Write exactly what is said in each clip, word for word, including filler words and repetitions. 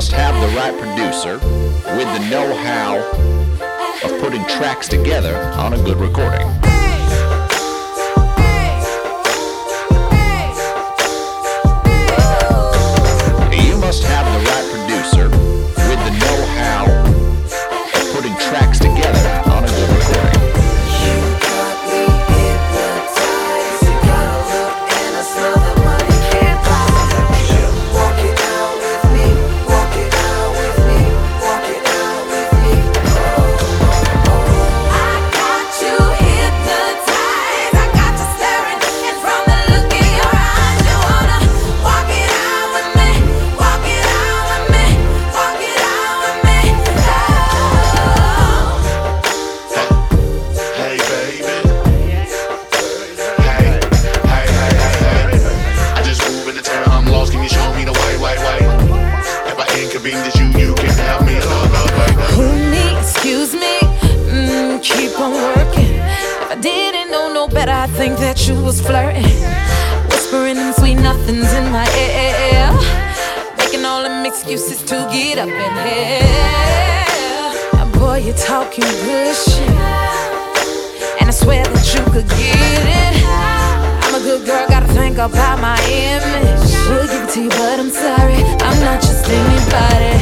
must have the right producer with the know-how of putting tracks together on a good recording. You must have the right producer with the know-how of putting tracks together on a good recording. I think that you was flirting, whispering them sweet nothings in my ear, making all them excuses to get up in here. Boy, you're talking good shit, and I swear that you could get it. I'm a good girl, gotta think about my image. Should give it to you, but I'm sorry, I'm not just anybody.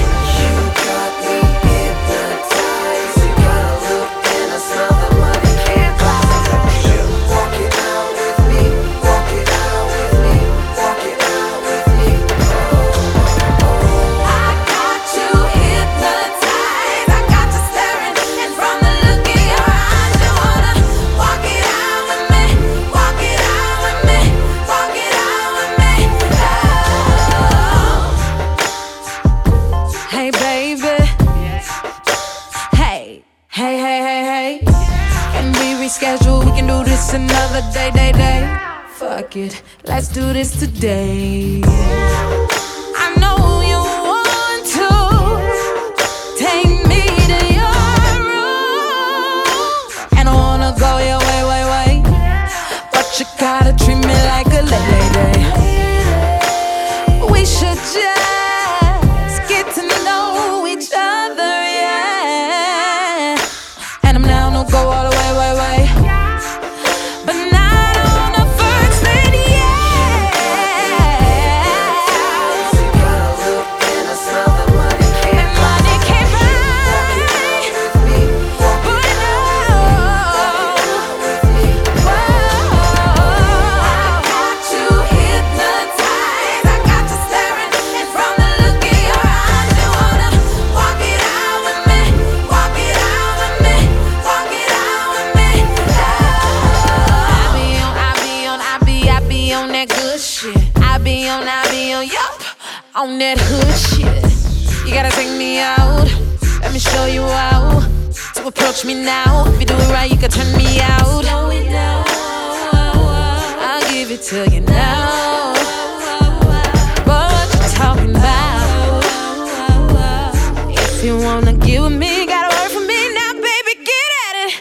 Schedule, we can do this another day, day, day. Fuck it, let's do this today. I know you want to take me to your room, and I wanna go your way, way, way, but you gotta treat me like a lady. We should just get to know each other, yeah. And I'm down to go all the way, way, way. On that hood shit, you gotta take me out. Let me show you how to approach me now. If you do it right, you can turn me out. Slow it down, I'll give it to you now. But what you talking about? If you wanna get with me, gotta work for me now, baby. Get at it.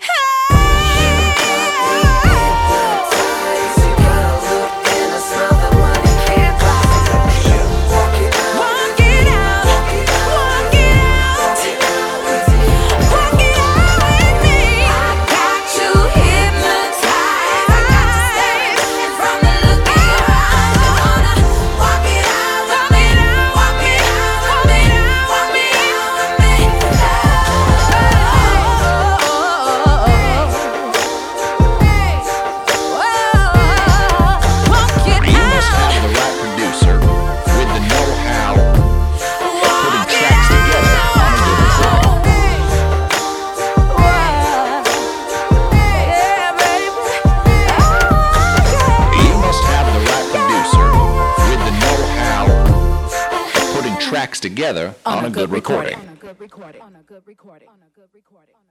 Together on, on a good, good recording. recording. On a good recording. On a good recording. On a good recording.